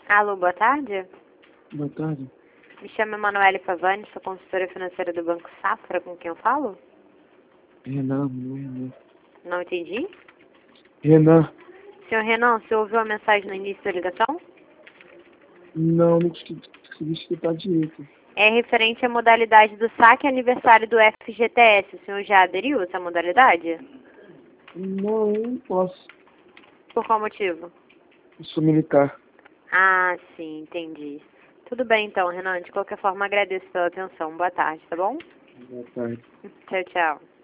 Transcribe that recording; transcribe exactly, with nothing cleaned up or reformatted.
Alô, boa tarde. Boa tarde. Me chamo Emanuele Pavani, sou consultora financeira do Banco Safra, com quem eu falo? Renan, não é Renan. Não entendi. Renan. Senhor Renan, você ouviu a mensagem no início da ligação? Não, não consegui, consegui escutar direito. É referente à modalidade do saque aniversário do F G T S. O senhor já aderiu a essa modalidade? Não, eu não posso. Por qual motivo? Eu sou militar. Ah, sim, entendi. Tudo bem então, Renan. De qualquer forma, agradeço pela atenção. Boa tarde, tá bom? Boa tarde. Tchau, tchau.